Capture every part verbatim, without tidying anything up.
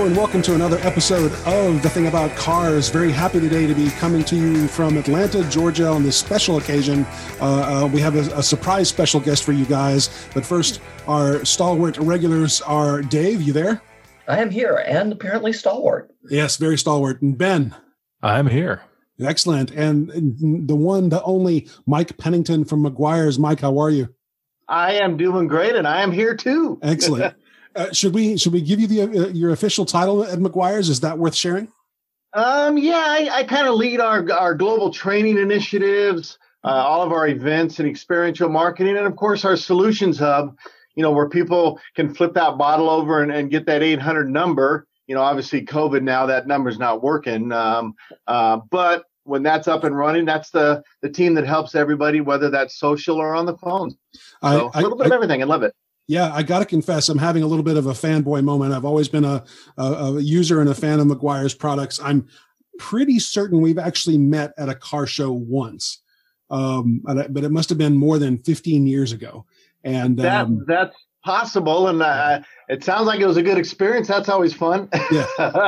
and welcome to another episode of The Thing About Cars. Very happy today to be coming to you from Atlanta, Georgia on this special occasion. Uh, uh, we have a, a surprise special guest for you guys. But first, our stalwart regulars are Dave, you there? I am here, and apparently stalwart. Yes, very stalwart. And Ben? I'm here. Excellent. And the one, the only Mike Pennington from Meguiar's. Mike, how are you? I am doing great, and I am here too. Excellent. Uh, should we should we give you the uh, your official title at Meguiar's? Is that worth sharing? Um, yeah, I, I kind of lead our our global training initiatives, uh, all of our events and experiential marketing, and of course our solutions hub. You know, where people can flip that bottle over and, and get that eight hundred number. You know, obviously COVID now that number's not working, um, uh, but when that's up and running, that's the the team that helps everybody, whether that's social or on the phone. So I, a little I, bit of everything. I love it. Yeah, I got to confess, I'm having a little bit of a fanboy moment. I've always been a, a, a user and a fan of Meguiar's products. I'm pretty certain we've actually met at a car show once, um, but it must have been more than fifteen years ago. And that, um, that's possible. And uh, it sounds like it was a good experience. That's always fun. Yeah,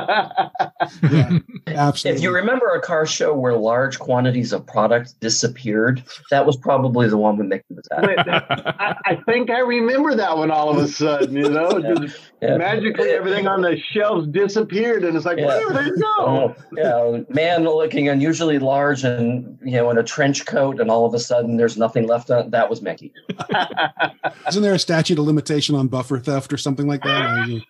yeah, absolutely. If you remember a car show where large quantities of product disappeared, that was probably the one with Mickey was at. Wait, I, I think I remember that one all of a sudden, you know, yeah. just yeah. magically everything on the shelves disappeared. And it's like, yeah. where did it go? Oh, yeah, man looking unusually large and, you know, in a trench coat, and all of a sudden there's nothing left on it. That was Mickey. Isn't there a statute of limitation on buffer theft or something like that?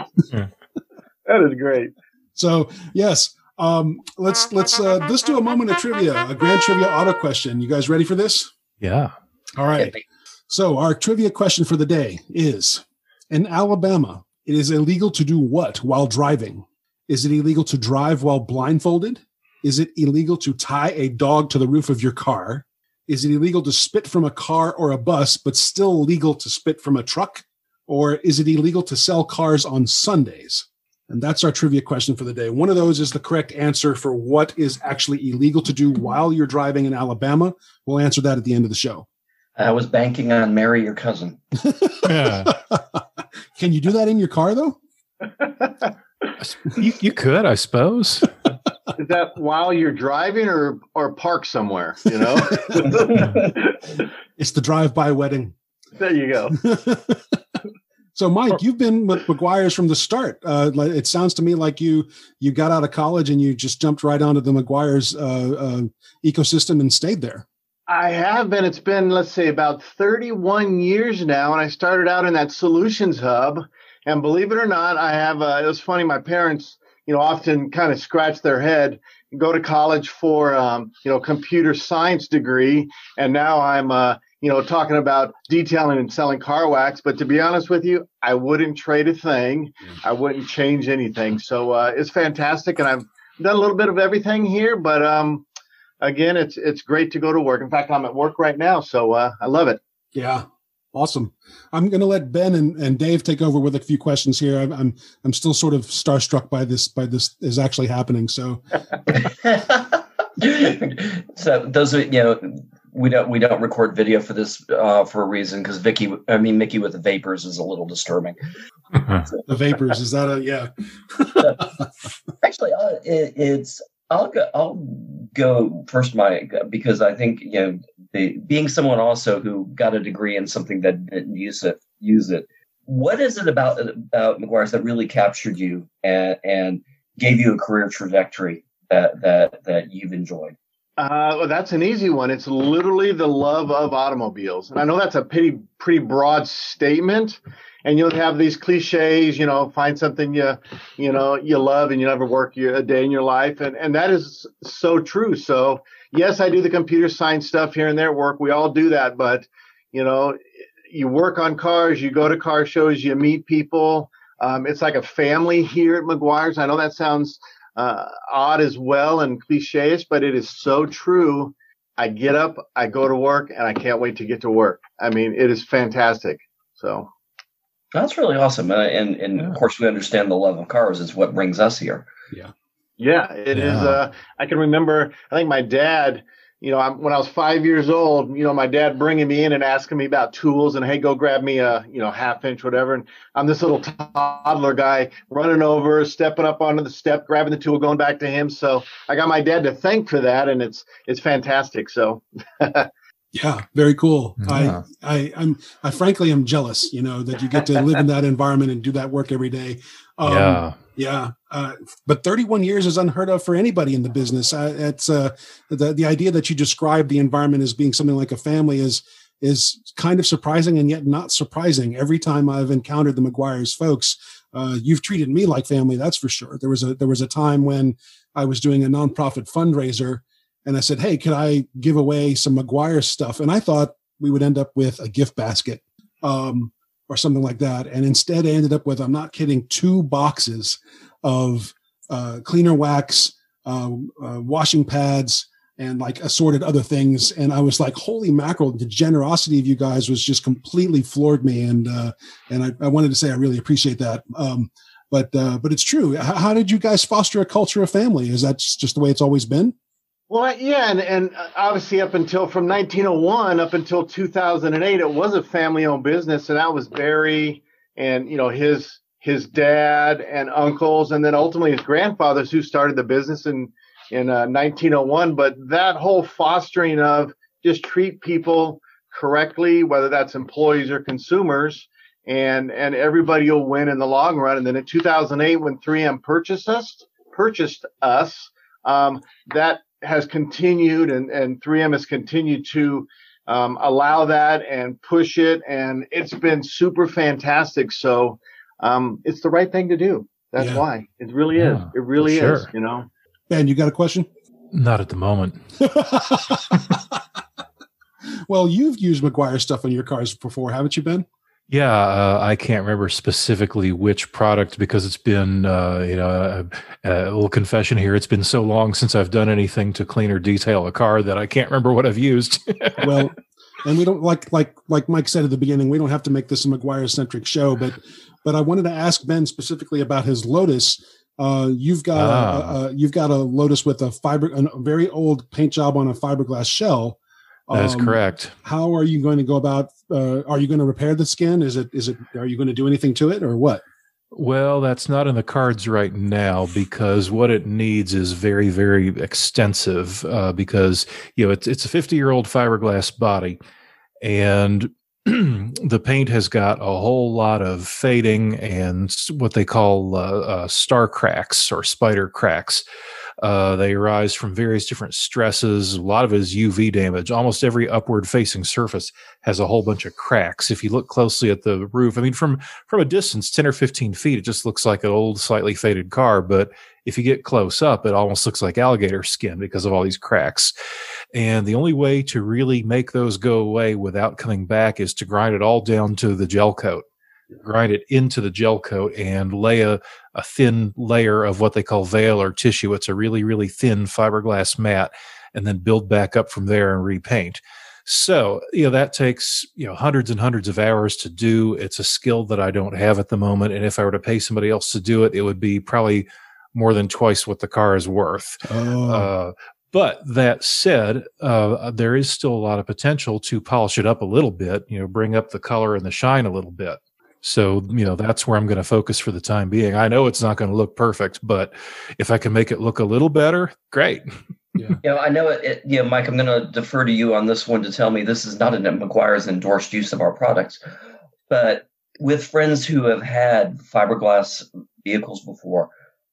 That is great. So yes, um, let's let's uh, let's do a moment of trivia, a grand trivia auto question. You guys ready for this? Yeah. All right. So our trivia question for the day is: in Alabama, it is illegal to do what while driving? Is it illegal to drive while blindfolded? Is it illegal to tie a dog to the roof of your car? Is it illegal to spit from a car or a bus, but still legal to spit from a truck? Or is it illegal to sell cars on Sundays? And that's our trivia question for the day. One of those is the correct answer for what is actually illegal to do while you're driving in Alabama. We'll answer that at the end of the show. I was banking on marry your cousin. Yeah. Can you do that in your car, though? You, you could, I suppose. Is that while you're driving or or parked somewhere, you know? It's the drive-by wedding. There you go. So, Mike, you've been with Meguiar's from the start. Uh, it sounds to me like you you got out of college and you just jumped right onto the Meguiar's uh, uh, ecosystem and stayed there. I have been. It's been, let's say, about thirty-one years now, and I started out in that solutions hub. And believe it or not, I have. Uh, it was funny. My parents, you know, often kind of scratch their head, go to college for, um, you know, computer science degree, and now I'm. Uh, you know, talking about detailing and selling car wax. But to be honest with you, I wouldn't trade a thing. I wouldn't change anything. So uh, it's fantastic. And I've done a little bit of everything here. But again, um, again, it's it's great to go to work. In fact, I'm at work right now. So uh, I love it. Yeah. Awesome. I'm going to let Ben and, and Dave take over with a few questions here. I'm, I'm I'm still sort of starstruck by this by this is actually happening. So, so those are, you know, we don't we don't record video for this uh, for a reason, because Vicky, I mean Mickey with the vapors is a little disturbing. The vapors, is that a yeah? Actually, uh, it, it's I'll go I'll go first, Mike, because I think, you know, the, being someone also who got a degree in something that didn't use it use it. What is it about about Meguiar's that really captured you and, and gave you a career trajectory that that that you've enjoyed? Uh, well, that's an easy one. It's literally the love of automobiles. And I know that's a pretty, pretty broad statement. And you'll have these cliches, you know, find something you, you know, you love and you never work your, a day in your life. And, and that is so true. So yes, I do the computer science stuff here and there at work. We all do that. But, you know, you work on cars, you go to car shows, you meet people. Um, it's like a family here at Meguiar's. I know that sounds Uh, odd as well and cliche-ish, but it is so true. I get up, I go to work, and I can't wait to get to work. I mean, it is fantastic. So that's really awesome. Uh, and and yeah. Of course, we understand the love of cars is what brings us here. Yeah. Yeah, it yeah. is. Uh, I can remember, I think my dad, you know, I'm, when I was five years old, you know, my dad bringing me in and asking me about tools and, hey, go grab me a, you know, half inch, whatever. And I'm this little toddler guy running over, stepping up onto the step, grabbing the tool, going back to him. So I got my dad to thank for that. And it's, it's fantastic. So yeah, very cool. Yeah. I, I, I'm, I frankly am jealous, you know, that you get to live in that environment and do that work every day. Um, yeah. Yeah. Uh, but thirty-one years is unheard of for anybody in the business. Uh, it's uh, the, the idea that you describe the environment as being something like a family is, is kind of surprising and yet not surprising. Every time I've encountered the Meguiar's folks, uh, you've treated me like family. That's for sure. There was a, there was a time when I was doing a nonprofit fundraiser and I said, hey, could I give away some Meguiar stuff? And I thought we would end up with a gift basket. Um, or something like that. And instead I ended up with, I'm not kidding, two boxes of uh, cleaner wax, uh, uh, washing pads, and like assorted other things. And I was like, holy mackerel, the generosity of you guys was just completely floored me. And uh, and I, I wanted to say I really appreciate that. Um, but uh, but it's true. How, how did you guys foster a culture of family? Is that just the way it's always been? Well, yeah, and, and obviously up until from nineteen oh one up until two thousand eight, it was a family-owned business, and that was Barry and, you know, his his dad and uncles, and then ultimately his grandfathers who started the business in in uh, nineteen oh one. But that whole fostering of just treat people correctly, whether that's employees or consumers, and and everybody will win in the long run. And then in two thousand eight, when three M purchased us, purchased us, um, that has continued, and, and three M has continued to um, allow that and push it, and it's been super fantastic. So um, it's the right thing to do. That's Yeah. why. It really is. Yeah, It really for is, sure. you know. Ben, you got a question? Not at the moment. Well, you've used Meguiar stuff on your cars before, haven't you, Ben? Yeah, uh, I can't remember specifically which product because it's been, uh, you know, uh, a little confession here. It's been so long since I've done anything to clean or detail a car that I can't remember what I've used. Well, and we don't like like like Mike said at the beginning, we don't have to make this a Meguiar centric show, but but I wanted to ask Ben specifically about his Lotus. Uh, you've got Ah. a, a, a, you've got a Lotus with a fiber, a very old paint job on a fiberglass shell. That is Um, correct. How are you going to go about? Uh, are you going to repair the skin? Is it is it? Are you going to do anything to it, or what? Well, that's not in the cards right now because what it needs is very, very extensive. Uh, because you know it's it's a fifty-year-old fiberglass body, and the paint has got a whole lot of fading and s- what they call uh, uh, star cracks or spider cracks. Uh, they arise from various different stresses. A lot of it is U V damage. Almost every upward facing surface has a whole bunch of cracks. If you look closely at the roof, I mean, from, from a distance, ten or fifteen feet, it just looks like an old, slightly faded car. But if you get close up, it almost looks like alligator skin because of all these cracks. And the only way to really make those go away without coming back is to grind it all down to the gel coat. Grind it into the gel coat and lay a, a thin layer of what they call veil or tissue. It's a really, really thin fiberglass mat, and then build back up from there and repaint. So, you know, that takes, you know, hundreds and hundreds of hours to do. It's a skill that I don't have at the moment. And if I were to pay somebody else to do it, it would be probably more than twice what the car is worth. Oh, Uh, but that said, uh, there is still a lot of potential to polish it up a little bit, you know, bring up the color and the shine a little bit. So, you know, that's where I'm going to focus for the time being. I know it's not going to look perfect, but if I can make it look a little better, great. yeah. You know, I know it, it. You know, Mike, I'm going to defer to you on this one to tell me this is not an Meguiar's endorsed use of our products, but with friends who have had fiberglass vehicles before,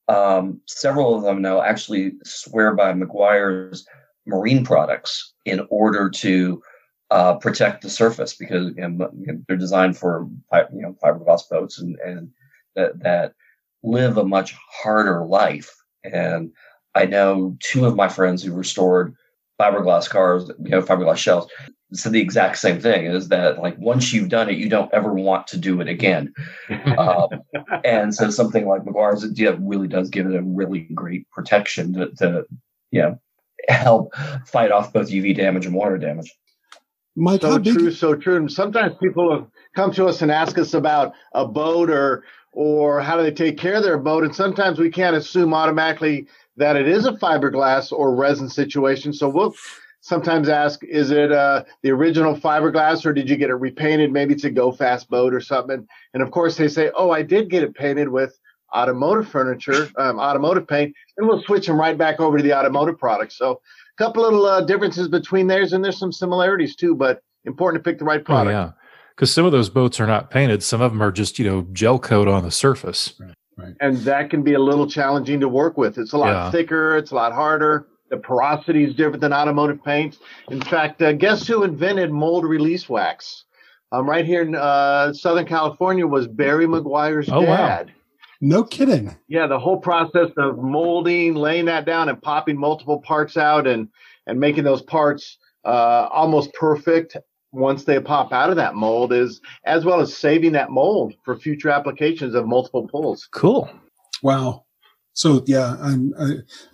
um, several of them now actually swear by Meguiar's marine products in order to uh, protect the surface because you know, they're designed for you know fiberglass boats and and that that live a much harder life. And I know two of my friends who restored fiberglass cars, you know, fiberglass shells, said the exact same thing: is that like once you've done it, you don't ever want to do it again. um, and so something like Meguiar's, it yeah, really does give it a really great protection to, to you know, help fight off both U V damage and water damage. Mike, how So big? true, so true. And sometimes people have come to us and ask us about a boat or or how do they take care of their boat. And sometimes we can't assume automatically that it is a fiberglass or resin situation. So we'll sometimes ask, is it uh, the original fiberglass or did you get it repainted? Maybe it's a Go Fast boat or something. And of course they say, oh, I did get it painted with automotive furniture, um, automotive paint, and we'll switch them right back over to the automotive products. So a couple little uh, differences between theirs, and there's some similarities too, but important to pick the right product. Oh, yeah. Because some of those boats are not painted. Some of them are just, you know, gel coat on the surface. Right. Right. And that can be a little challenging to work with. It's a lot Yeah. thicker. It's a lot harder. The porosity is different than automotive paints. In fact, uh, guess who invented mold release wax? Um, right here in uh, Southern California was Barry Maguire's Oh, wow. dad. No kidding. Yeah, the whole process of molding, laying that down, and popping multiple parts out, and and making those parts uh, almost perfect once they pop out of that mold, is as well as saving that mold for future applications of multiple pulls. Cool. Wow. So yeah, I'm I,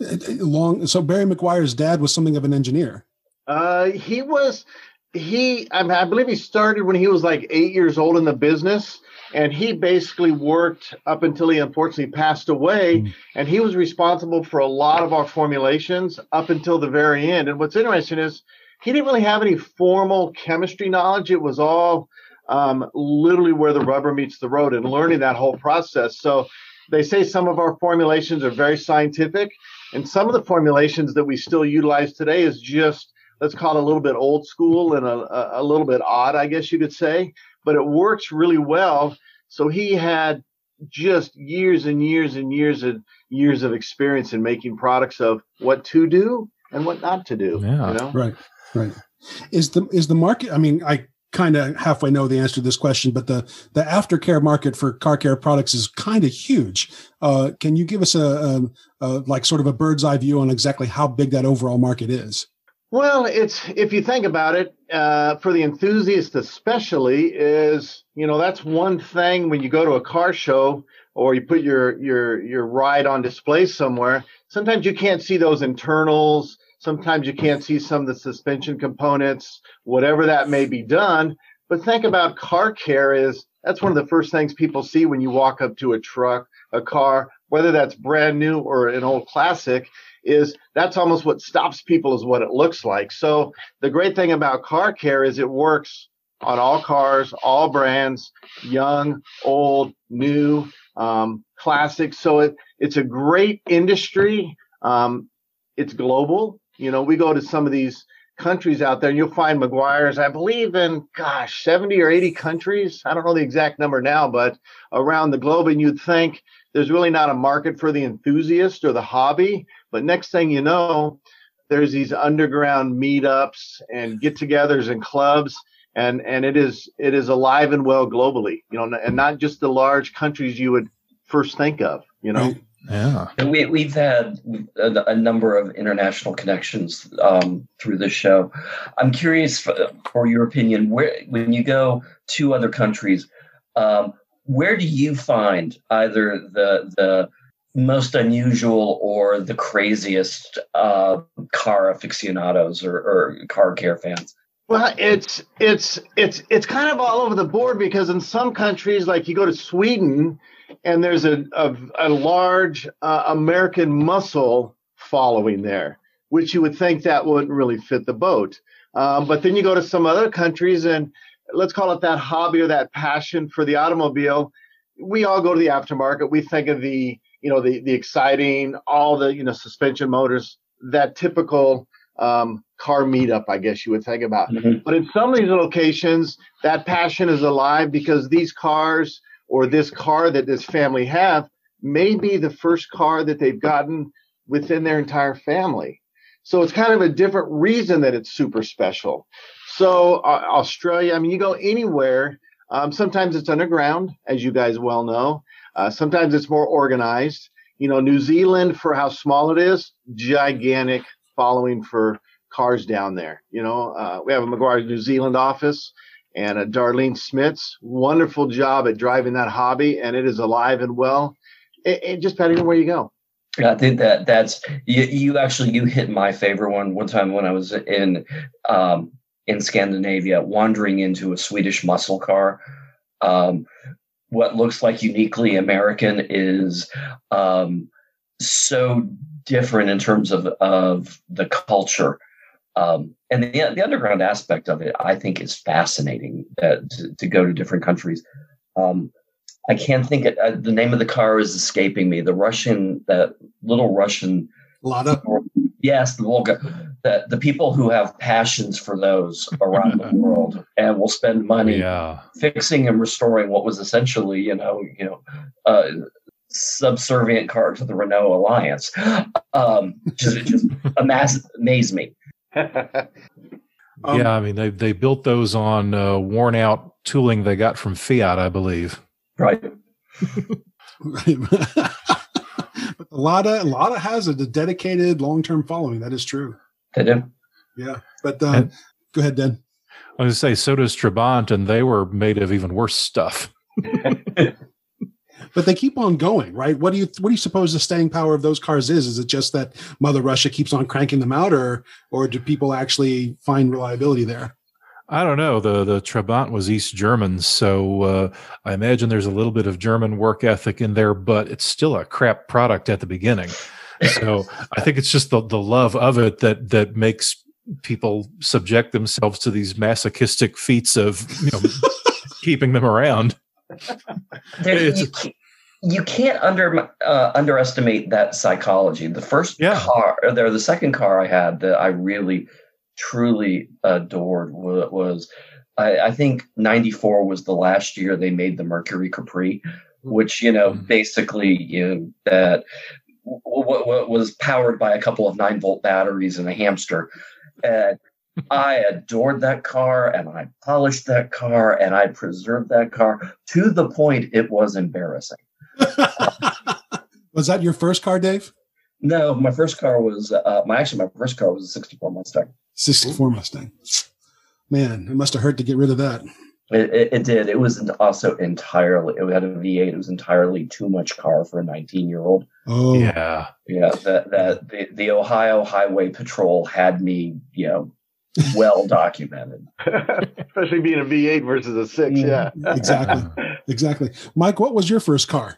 long. So Barry Maguire's dad was something of an engineer. Uh, he was he. I, mean, I believe he started when he was like eight years old in the business. And he basically worked up until he unfortunately passed away. Mm. And he was responsible for a lot of our formulations up until the very end. And what's interesting is he didn't really have any formal chemistry knowledge. It was all um, literally where the rubber meets the road and learning that whole process. So they say some of our formulations are very scientific. And some of the formulations that we still utilize today is just, let's call it a little bit old school and a, a little bit odd, I guess you could say. But it works really well. So he had just years and years and years and years of experience in making products of what to do and what not to do. Yeah. You know? Right. Right. Is the is the market? I mean, I kind of halfway know the answer to this question, but the the aftercare market for car care products is kind of huge. Uh, can you give us a, a, a like sort of a bird's eye view on exactly how big that overall market is? Well, it's if you think about it, uh, for the enthusiast especially, is, you know, that's one thing when you go to a car show or you put your your your ride on display somewhere. Sometimes you can't see those internals. Sometimes you can't see some of the suspension components, whatever that may be done. But think about car care is that's one of the first things people see when you walk up to a truck, a car, whether that's brand new or an old classic. Is that's almost what stops people is what it looks like. So the great thing about car care is it works on all cars, all brands, young, old, new, um, classic. So it, it's a great industry. Um, it's global. You know, we go to some of these countries out there and you'll find Maguire's, I believe in, gosh, seventy or eighty countries. I don't know the exact number now, but around the globe. And you'd think there's really not a market for the enthusiast or the hobby. But next thing you know, there's these underground meetups and get-togethers and clubs, and and it is it is alive and well globally, you know, and not just the large countries you would first think of, you know. Right. Yeah. And we, we've had a, a number of international connections um, through this show. I'm curious for, for your opinion, where when you go to other countries, um, where do you find either the the most unusual or the craziest uh, car aficionados or, or car care fans? Well, it's it's it's it's kind of all over the board because in some countries, like you go to Sweden, and there's a a, a large uh, American muscle following there, which you would think that wouldn't really fit the boat. Um, but then you go to some other countries, and let's call it that hobby or that passion for the automobile. We all go to the aftermarket. We think of the you know, the, the exciting, all the, you know, suspension motors, that typical um, car meetup, I guess you would think about. Mm-hmm. But in some of these locations, that passion is alive because these cars or this car that this family have may be the first car that they've gotten within their entire family. So it's kind of a different reason that it's super special. So uh, Australia, I mean, you go anywhere. Um, sometimes it's underground, as you guys well know. Uh, sometimes it's more organized. You know, New Zealand, for how small it is, gigantic following for cars down there. You know, uh, we have a Maguire's New Zealand office and a Darlene Smith's wonderful job at driving that hobby, and it is alive and well. It, it just about anywhere you go. Yeah, I think that that's you, you actually you hit my favorite one one time when I was in um, in Scandinavia, wandering into a Swedish muscle car. Um, what looks like uniquely American is um, so different in terms of, of the culture Um, and the, the underground aspect of it, I think, is fascinating uh, to, to go to different countries. Um, I can't think it, uh, the name of the car is escaping me. The Russian, that little Russian. Lada? Yes, the Volga. The, the people who have passions for those around the world and will spend money yeah. fixing and restoring what was essentially, you know, you know, uh, subservient car to the Renault Alliance. Um, just just amaze, amaze me. Um, yeah, I mean, they they built those on uh, worn out tooling they got from Fiat, I believe. Right. Right. But the Lada, Lada has a dedicated long-term following. That is true. They do. Yeah. But um, And, go ahead, Dan. I was going to say, so does Trabant, and they were made of even worse stuff. But they keep on going, right? What do you what do you suppose the staying power of those cars is? Is it just that Mother Russia keeps on cranking them out, or or do people actually find reliability there? I don't know. The the Trabant was East German, so uh, I imagine there's a little bit of German work ethic in there, but it's still a crap product at the beginning. So I think it's just the, the love of it that that makes people subject themselves to these masochistic feats of, you know, keeping them around. You, you can't under uh, underestimate that psychology. The first yeah. car, or the second car I had that I really truly adored was, was I, I think ninety-four was the last year they made the Mercury Capri, which, you know, mm-hmm. basically, you know, that w- w- was powered by a couple of nine volt batteries and a hamster. And I adored that car, and I polished that car, and I preserved that car to the point it was embarrassing. Was that your first car, Dave? No, my first car was uh, my actually my first car was a sixty-four Mustang. sixty-four Mustang. Man, it must have hurt to get rid of that. It, it, it did. It was also entirely. It had a V eight. It was entirely too much car for a nineteen-year-old. Oh, yeah, yeah. That that the, the Ohio Highway Patrol had me, you know, well documented. Especially being a V eight versus a six. Yeah, exactly, exactly. Mike, what was your first car?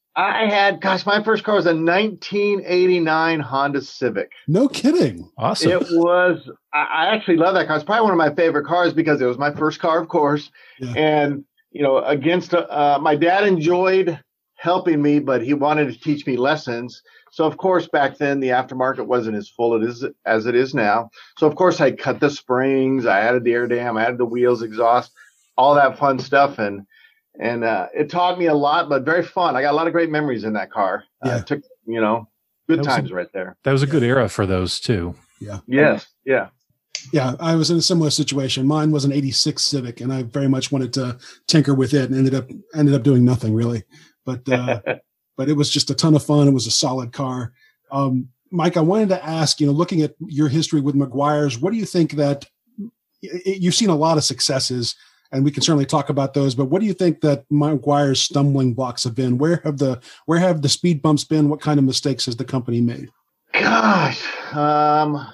I had, gosh, my first car was a nineteen eighty-nine Honda Civic. No kidding. Awesome. It was, I actually love that car. It's probably one of my favorite cars because it was my first car, of course. Yeah. And, you know, against, uh, my dad enjoyed helping me, but he wanted to teach me lessons. So, of course, back then, the aftermarket wasn't as full as, as it is now. So, of course, I cut the springs, I added the air dam, I added the wheels, exhaust, all that fun stuff. And, And uh, it taught me a lot, but very fun. I got a lot of great memories in that car. Yeah. Uh, took, you know, good times a, right there. That was a good era for those too. Yeah. Yes. Yeah. Yeah. I was in a similar situation. Mine was an eighty-six Civic, and I very much wanted to tinker with it, and ended up ended up doing nothing really. But uh, but it was just a ton of fun. It was a solid car. Um, Mike, I wanted to ask, you know, looking at your history with Meguiar's, what do you think that you've seen a lot of successes? And we can certainly talk about those, but what do you think that Meguiar's stumbling blocks have been? Where have the where have the speed bumps been? What kind of mistakes has the company made? Gosh, um,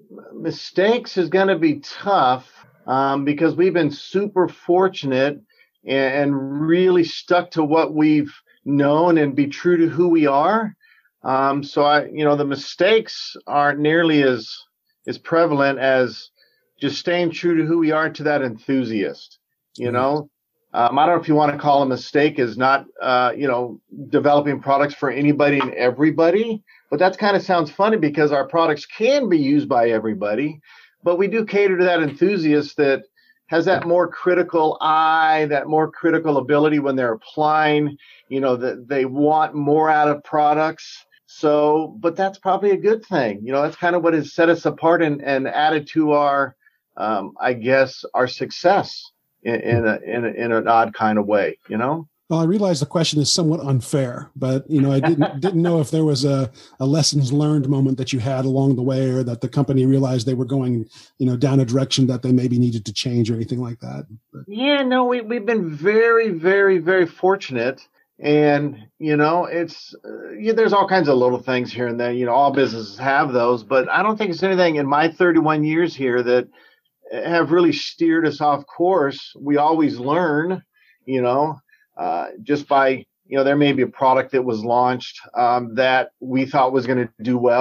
mistakes is going to be tough um, because we've been super fortunate and, and really stuck to what we've known and be true to who we are. Um, so I, you know, the mistakes aren't nearly as as prevalent as just staying true to who we are, to that enthusiast. You know, um, I don't know if you want to call a mistake is not, uh, you know, developing products for anybody and everybody, but that kind of sounds funny because our products can be used by everybody, but we do cater to that enthusiast that has that more critical eye, that more critical ability when they're applying, you know, that they want more out of products. So, but that's probably a good thing. You know, that's kind of what has set us apart and, and added to our, um, I guess, our success. In, in a in a, in an odd kind of way, you know. Well, I realize the question is somewhat unfair, but you know, I didn't didn't know if there was a, a lessons learned moment that you had along the way, or that the company realized they were going, you know, down a direction that they maybe needed to change, or anything like that. But. Yeah, no, we we've been very, very, very fortunate, and you know, it's uh, yeah, there's all kinds of little things here and there. You know, all businesses have those, but I don't think it's anything in my thirty-one years here that have really steered us off course. We always learn, you know, uh, just by, you know, there may be a product that was launched um, that we thought was going to do well.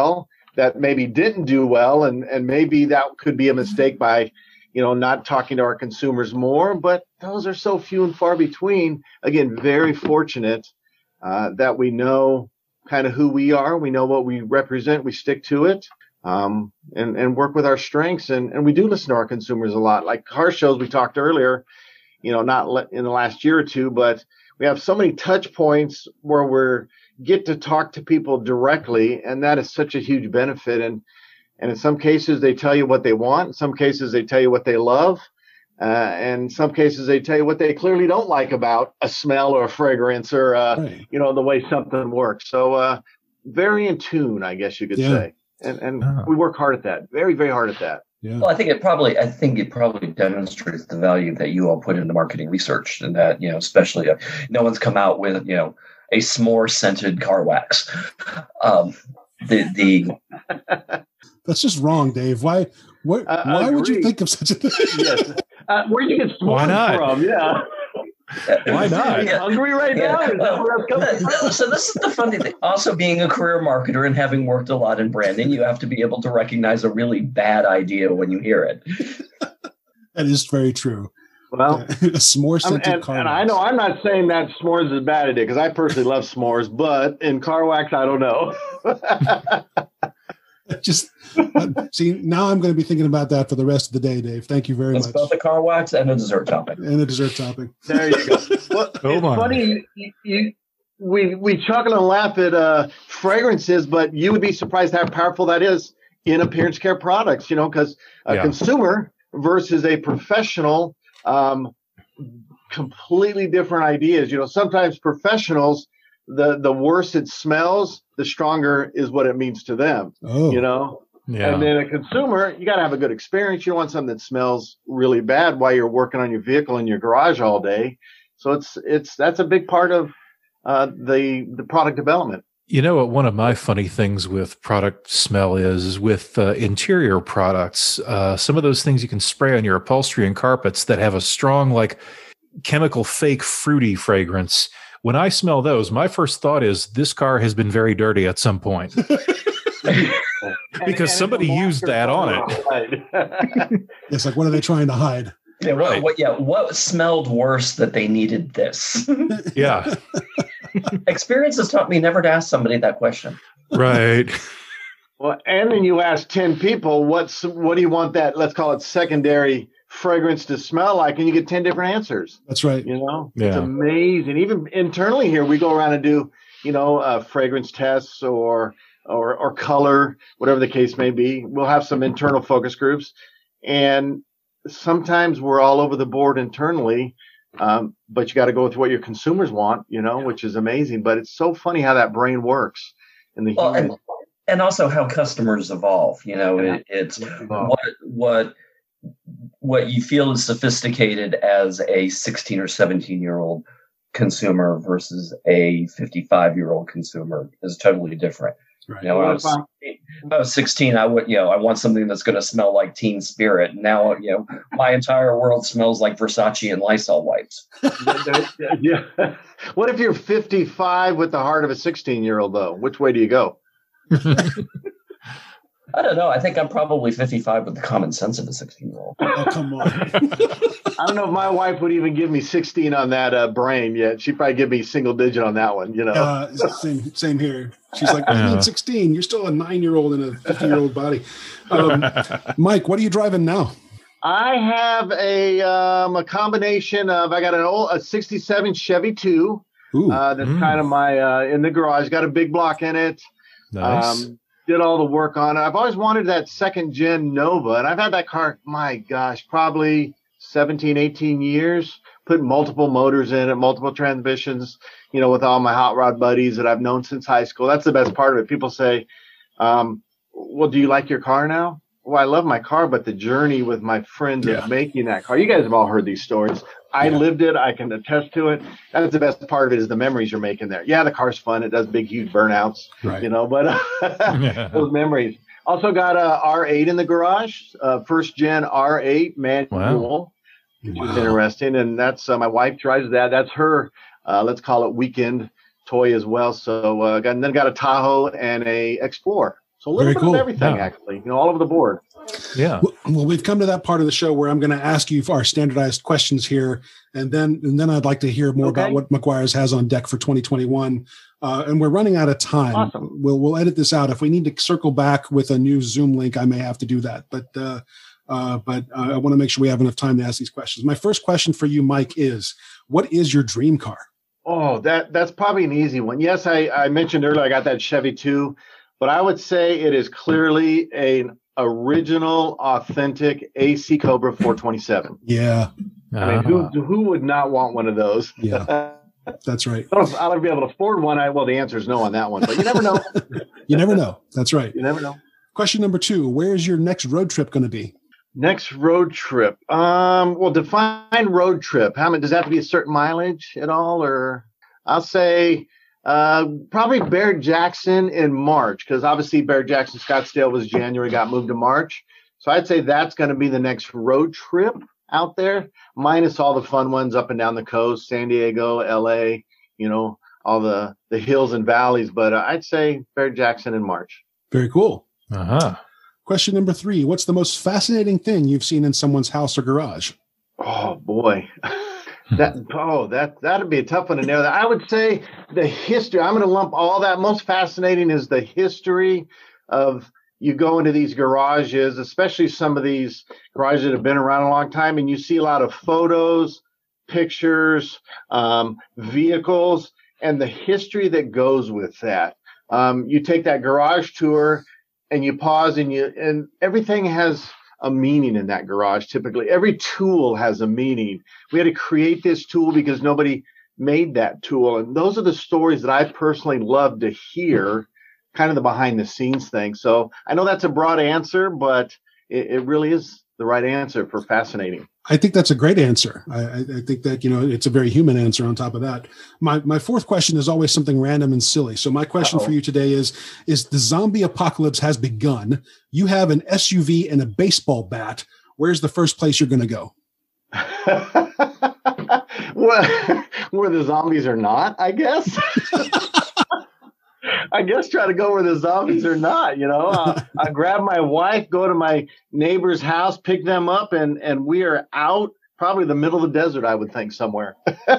that maybe didn't do well, and and maybe that could be a mistake by, you know, not talking to our consumers more. But those are so few and far between. Again, very fortunate uh, that we know kind of who we are. We know what we represent. We stick to it, um, and and work with our strengths. And and we do listen to our consumers a lot. Like car shows we talked earlier, you know, not le- in the last year or two, but we have so many touch points where we're get to talk to people directly, and that is such a huge benefit. And and in some cases they tell you what they want, in some cases they tell you what they love, uh, and in some cases they tell you what they clearly don't like about a smell or a fragrance or uh, right. you know, the way something works. So uh, very in tune, I guess you could yeah. say, and and oh. we work hard at that, very very hard at that. Yeah. Well, I think it probably, I think it probably demonstrates the value that you all put into marketing research, and that, you know, especially uh, no one's come out with, you know, a s'more scented car wax. Um, the the that's just wrong, Dave. Why? What, uh, why would you think of such a thing? Yes. Uh, where'd you get s'mores from? Yeah. Why not? Yeah. Hungry right yeah. now? Is well, that where that's coming from? So this is the funny thing. Also, being a career marketer and having worked a lot in branding, you have to be able to recognize a really bad idea when you hear it. That is very true. Well, a s'more scented and, car and wax. I know I'm not saying that s'mores is a bad idea, because I personally love s'mores, but in car wax, I don't know. Just uh, see, now I'm going to be thinking about that for the rest of the day, Dave. Thank you very it's much. It's both the car wax and a dessert topping. And a dessert topping. There you go. Well, oh it's my. funny. You, you, we we chuckle and laugh at uh, fragrances, but you would be surprised how powerful that is in appearance care products. You know, because a yeah. consumer versus a professional. Um, completely different ideas. You know, sometimes professionals, the the worse it smells, the stronger is what it means to them. Oh. You know, yeah. And then a consumer, you got to have a good experience. You don't want something that smells really bad while you're working on your vehicle in your garage all day. So it's it's that's a big part of uh, the the product development. You know what? One of my funny things with product smell is with uh, interior products. Uh, some of those things you can spray on your upholstery and carpets that have a strong, like, chemical fake fruity fragrance. When I smell those, my first thought is this car has been very dirty at some point. Because somebody used that on it. It's like, what are they trying to hide? Yeah, right. What, yeah, what smelled worse that they needed this? Yeah. Experience has taught me never to ask somebody that question. Right. Well, and then you ask ten people, what's what do you want that, let's call it secondary fragrance to smell like, and you get ten different answers. That's right. You know, yeah. It's amazing. Even internally here, we go around and do, you know, uh, fragrance tests or, or, or color, whatever the case may be. We'll have some internal focus groups, and sometimes we're all over the board internally. Um, but you got to go with what your consumers want, you know, yeah. which is amazing. But it's so funny how that brain works in the well, human. And, and also how customers evolve. You know, yeah. it, it's what what what you feel is sophisticated as a sixteen or seventeen year old consumer versus a fifty-five year old consumer is totally different. Right. You know, when I was, when I was sixteen, I would, you know, I want something that's going to smell like Teen Spirit. Now, you know, my entire world smells like Versace and Lysol wipes. Yeah. What if you're fifty-five with the heart of a sixteen year old, though? Which way do you go? I don't know. I think I'm probably fifty-five with the common sense of a sixteen year old. Oh, come on. I don't know if my wife would even give me sixteen on that uh, brain yet. She'd probably give me single digit on that one, you know. Uh, same, same here. She's like, I mean, sixteen. You're still a nine-year-old in a fifty-year-old body. Um, Mike, what are you driving now? I have a um, a combination of, I got an old a sixty-seven Chevy two. Ooh. Uh, that's mm. kind of my, uh, in the garage. Got a big block in it. Nice. Um, did all the work on it. I've always wanted that second gen Nova, and I've had that car, my gosh, probably seventeen, eighteen years, put multiple motors in it, multiple transmissions, you know, with all my hot rod buddies that I've known since high school. That's the best part of it. People say, um, well, do you like your car now? Well, I love my car, but the journey with my friends yeah. of making that car, you guys have all heard these stories. I yeah. lived it. I can attest to it. That's the best part of it, is the memories you're making there. Yeah, the car's fun. It does big, huge burnouts, right. you know, but uh, yeah. those memories. Also got a R eight in the garage, uh, first gen R eight manual, wow. which wow. is interesting. And that's, uh, my wife drives that. That's her, uh, let's call it weekend toy as well. So, uh, got, and then got a Tahoe and a Explorer. So a little Very bit cool. of everything, Yeah. actually, you know, all over the board. Yeah. Well, we've come to that part of the show where I'm going to ask you for our standardized questions here, and then and then I'd like to hear more Okay. about what Meguiar's has on deck for twenty twenty-one. Uh, and we're running out of time. Awesome. We'll we'll edit this out. If we need to circle back with a new Zoom link, I may have to do that. But uh, uh, but uh, I want to make sure we have enough time to ask these questions. My first question for you, Mike, is what is your dream car? Oh, that that's probably an easy one. Yes, I, I mentioned earlier I got that Chevy too, but I would say it is clearly an original, authentic A C Cobra four twenty-seven. Yeah, I mean, who who would not want one of those? yeah, that's right. I don't know if I'll ever be able to afford one. I, well, the answer is no on that one, but you never know. You never know. That's right. You never know. Question number two: where is your next road trip going to be? Next road trip. Um, well, define road trip. How many does that have to be a certain mileage at all? Or I'll say uh, probably Barrett Jackson in March, because obviously Barrett Jackson Scottsdale was January, got moved to March. So I'd say that's going to be the next road trip out there, minus all the fun ones up and down the coast, San Diego, L A, you know, all the, the hills and valleys. But uh, I'd say Barrett Jackson in March. Very cool. Uh-huh. Question number three: what's the most fascinating thing you've seen in someone's house or garage? Oh boy, that oh that that'd be a tough one to nail. That I would say the history. I'm going to lump all that. Most fascinating is the history of you go into these garages, especially some of these garages that have been around a long time, and you see a lot of photos, pictures, um, vehicles, and the history that goes with that. Um, you take that garage tour. And you pause and you, and everything has a meaning in that garage. Typically, every tool has a meaning. We had to create this tool because nobody made that tool. And those are the stories that I personally love to hear, kind of the behind the scenes thing. So I know that's a broad answer, but it, it really is the right answer for fascinating. I think that's a great answer. I, I I think that, you know, it's a very human answer on top of that. My my fourth question is always something random and silly. So my question Uh-oh. for you today is, is the zombie apocalypse has begun. You have an S U V and a baseball bat. Where's the first place you're going to go? Well, where the zombies are not, I guess. I guess try to go where the zombies are not, you know. Uh, I grab my wife, go to my neighbor's house, pick them up, and and we are out, probably the middle of the desert, I would think, somewhere.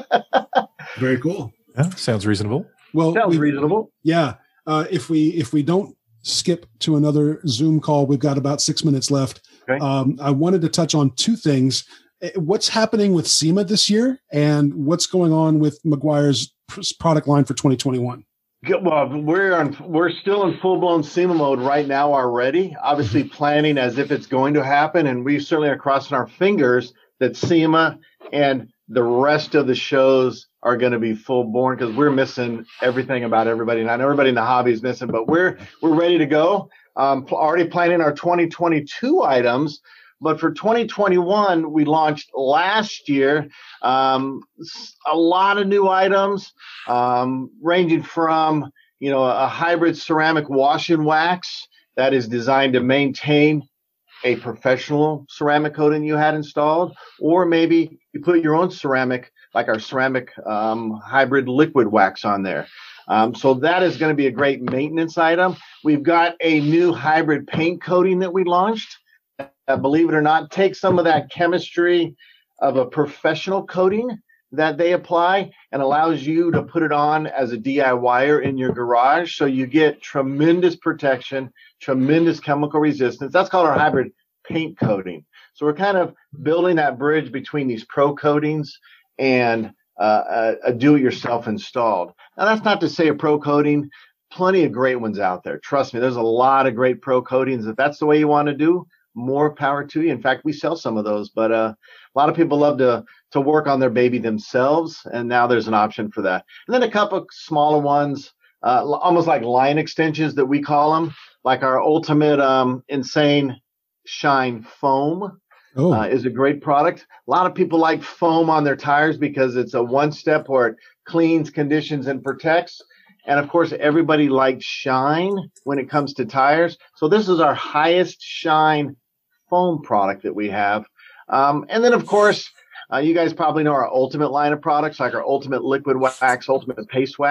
Very cool. Yeah, sounds reasonable. Well, Sounds we- reasonable. Yeah. Uh, if we if we don't skip to another Zoom call, we've got about six minutes left. Okay. Um, I wanted to touch on two things. Uh, What's happening with SEMA this year, and what's going on with Meguiar's pr- product line for twenty twenty-one? Good. Well, we're on, we're still in full blown SEMA mode right now already. Obviously, planning as if it's going to happen, and we certainly are crossing our fingers that SEMA and the rest of the shows are going to be full born, because we're missing everything about everybody, and I know everybody in the hobby is missing, but we're we're ready to go. Um, pl- already planning our twenty twenty-two items. But for twenty twenty-one, we launched last year um, s- a lot of new items, um, ranging from, you know, a hybrid ceramic wash and wax that is designed to maintain a professional ceramic coating you had installed, or maybe you put your own ceramic, like our ceramic um, hybrid liquid wax on there. Um, so that is going to be a great maintenance item. We've got a new hybrid paint coating that we launched. Uh, believe it or not, take some of that chemistry of a professional coating that they apply and allows you to put it on as a DIYer in your garage. So you get tremendous protection, tremendous chemical resistance. That's called our hybrid paint coating. So we're kind of building that bridge between these pro coatings and uh, a, a do-it-yourself installed. Now, that's not to say a pro coating, plenty of great ones out there. Trust me, there's a lot of great pro coatings. If that's the way you want to do, more power to you. In fact, we sell some of those, but uh, a lot of people love to to work on their baby themselves, and now there's an option for that. And then a couple of smaller ones, uh, almost like line extensions that we call them, like our Ultimate um, Insane Shine Foam. Oh, Uh, is a great product. A lot of people like foam on their tires because it's a one step where it cleans, conditions, and protects. And of course, everybody likes shine when it comes to tires. So this is our highest shine foam product that we have. Um, and then, of course, uh, you guys probably know our Ultimate line of products, like our Ultimate Liquid Wax, Ultimate Paste Wax.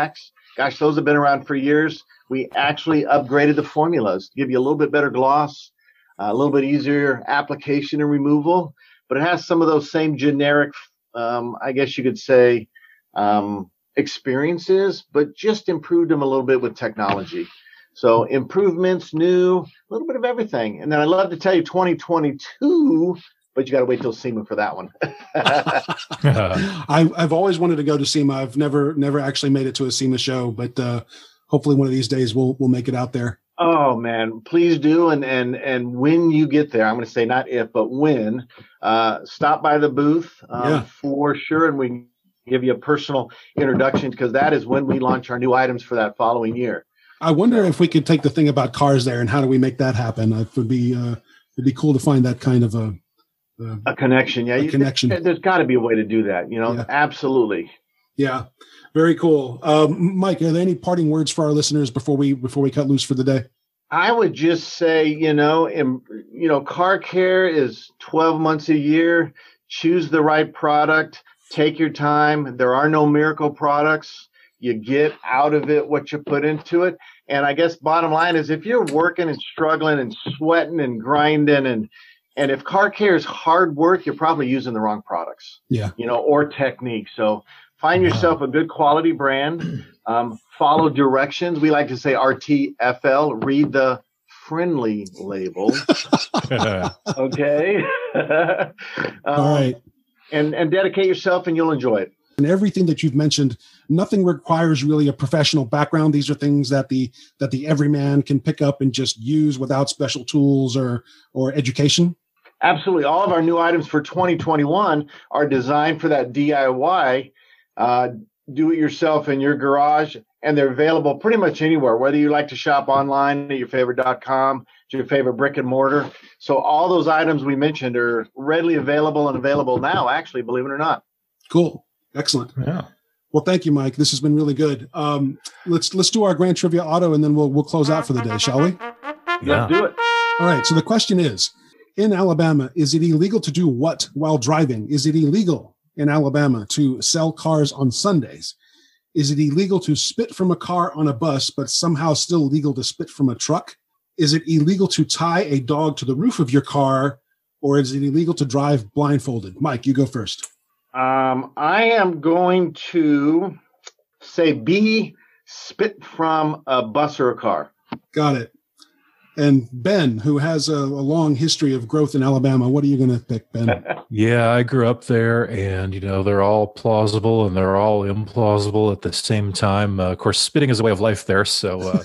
gosh, those have been around for years. We actually upgraded the formulas to give you a little bit better gloss, uh, a little bit easier application and removal, but it has some of those same generic, um, I guess you could say, um, experiences, but just improved them a little bit with technology. So improvements, new, a little bit of everything. And then I'd love to tell you twenty twenty-two, but you got to wait till SEMA for that one. I, I've always wanted to go to SEMA. I've never, never actually made it to a SEMA show, but uh, hopefully one of these days we'll, we'll make it out there. Oh man, please do. And, and, and when you get there, I'm going to say not if, but when, uh, stop by the booth um, yeah. for sure. And we can give you a personal introduction, because that is when we launch our new items for that following year. I wonder if we could take the thing about cars there and how do we make that happen? It would be, uh, it'd be cool to find that kind of a, a, a connection. Yeah. A You, connection. There's got to be a way to do that. You know, Yeah. Absolutely. Yeah. Very cool. Um, Mike, are there any parting words for our listeners before we, before we cut loose for the day? I would just say, you know, in, you know, car care is twelve months a year. Choose the right product. Take your time. There are no miracle products. You get out of it what you put into it. And I guess bottom line is, if you're working and struggling and sweating and grinding, and and if car care is hard work, you're probably using the wrong products. Yeah. You know, or technique. So find yourself a good quality brand. Um, follow directions. We like to say R T F L. Read the friendly label. Okay. um, All right. And and dedicate yourself, and you'll enjoy it. And everything that you've mentioned, nothing requires really a professional background. These are things that the that the everyman can pick up and just use without special tools or or education. Absolutely. All of our new items for twenty twenty-one are designed for that D I Y, uh, do it yourself in your garage, and they're available pretty much anywhere, whether you like to shop online at your favorite dot com, to your favorite brick and mortar. So all those items we mentioned are readily available and available now, actually, believe it or not. Cool. Excellent. Yeah. Well, thank you, Mike. This has been really good. Um, let's let's do our Grand Trivia Auto, and then we'll we'll close out for the day, shall we? Yeah. Let's do it. All right. So the question is, in Alabama, is it illegal to do what while driving? Is it illegal in Alabama to sell cars on Sundays? Is it illegal to spit from a car on a bus, but somehow still legal to spit from a truck? Is it illegal to tie a dog to the roof of your car, or is it illegal to drive blindfolded? Mike, you go first. Um, I am going to say B, spit from a bus or a car. Got it. And Ben, who has a, a long history of growth in Alabama, what are you going to pick, Ben? Yeah, I grew up there, and you know they're all plausible and they're all implausible at the same time. Uh, of course, spitting is a way of life there, so. Uh,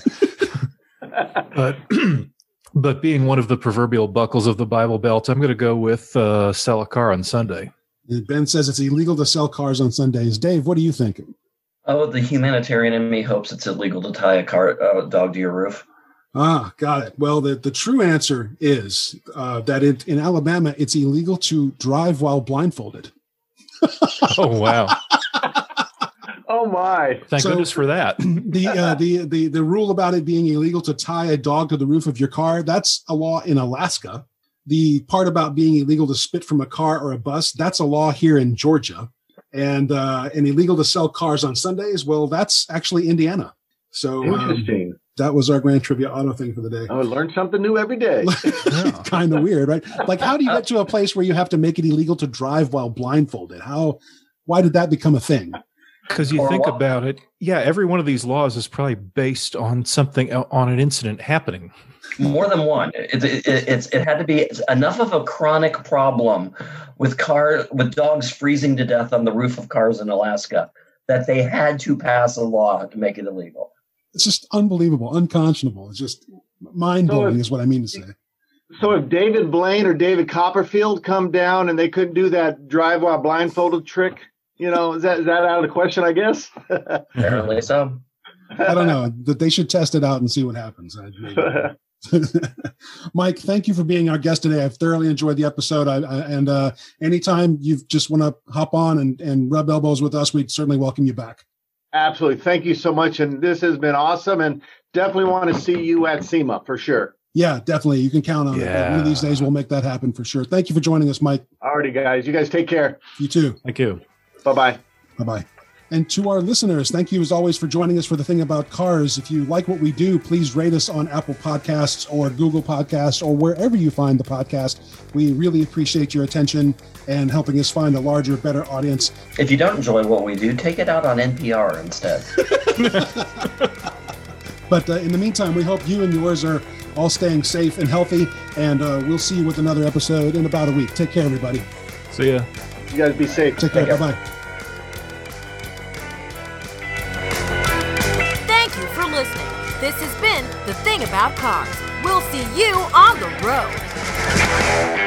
but but being one of the proverbial buckles of the Bible Belt, I'm going to go with uh, sell a car on Sunday. And Ben says it's illegal to sell cars on Sundays. Dave, what are you thinking? Oh, the humanitarian in me hopes it's illegal to tie a car uh, dog to your roof. Ah, got it. Well, the, the true answer is uh, that it, in Alabama, it's illegal to drive while blindfolded. Oh, wow. Oh, my. Thank So- goodness for that. the, uh, the the the rule about it being illegal to tie a dog to the roof of your car, that's a law in Alaska. The part about being illegal to spit from a car or a bus, that's a law here in Georgia. And uh, and illegal to sell cars on Sundays, well, that's actually Indiana. So um, Interesting. that was our Grand Trivia Auto thing for the day. I would learn something new every day. Kind of weird, right? Like, how do you get to a place where you have to make it illegal to drive while blindfolded? How? Why did that become a thing? Because you Or think what? about it, yeah, every one of these laws is probably based on something, on an incident happening. More than one. It, it, it, it's, it had to be enough of a chronic problem with car with dogs freezing to death on the roof of cars in Alaska that they had to pass a law to make it illegal. It's just unbelievable, unconscionable. It's just mind blowing, So if- is what I mean to say. So if David Blaine or David Copperfield come down and they couldn't do that drive while blindfolded trick, you know, is that is that out of the question, I guess? Apparently so. I don't know. That they should test it out and see what happens. I- maybe. Mike, thank you for being our guest today. I've thoroughly enjoyed the episode. I, I, and uh, anytime you just want to hop on and, and rub elbows with us, we'd certainly welcome you back. Absolutely. Thank you so much. And this has been awesome. And definitely want to see you at SEMA for sure. Yeah, definitely. You can count on it. Yeah. One of these days, we'll make that happen for sure. Thank you for joining us, Mike. Alrighty, guys. You guys take care. You too. Thank you. Bye-bye. Bye-bye. And to our listeners, thank you as always for joining us for The Thing About Cars. If you like what we do, please rate us on Apple Podcasts or Google Podcasts or wherever you find the podcast. We really appreciate your attention and helping us find a larger, better audience. If you don't enjoy what we do, take it out on N P R instead. But uh, in the meantime, we hope you and yours are all staying safe and healthy, and uh, we'll see you with another episode in about a week. Take care, everybody. See ya. You guys be safe. Take care. Take care. Bye-bye. Thank you for listening. This has been The Thing About Cars. We'll see you on the road.